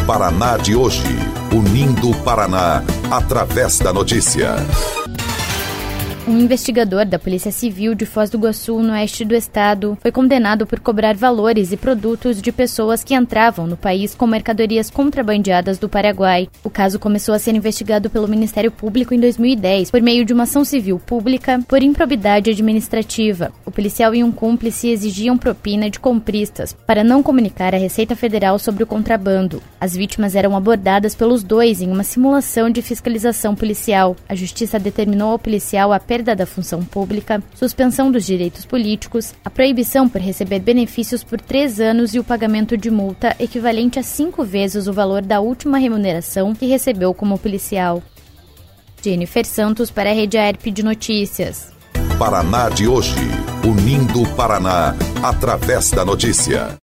Paraná de hoje, unindo o Paraná através da notícia. Um investigador da Polícia Civil de Foz do Iguaçu, no oeste do estado, foi condenado por cobrar valores e produtos de pessoas que entravam no país com mercadorias contrabandeadas do Paraguai. O caso começou a ser investigado pelo Ministério Público em 2010, por meio de uma ação civil pública por improbidade administrativa. O policial e um cúmplice exigiam propina de compristas para não comunicar à Receita Federal sobre o contrabando. As vítimas eram abordadas pelos dois em uma simulação de fiscalização policial. A Justiça determinou ao policial a perda da função pública, suspensão dos direitos políticos, a proibição por receber benefícios por 3 anos e o pagamento de multa equivalente a 5 vezes o valor da última remuneração que recebeu como policial. Jennifer Santos para a Rede AERP de Notícias. Paraná de hoje, unindo o Paraná através da notícia.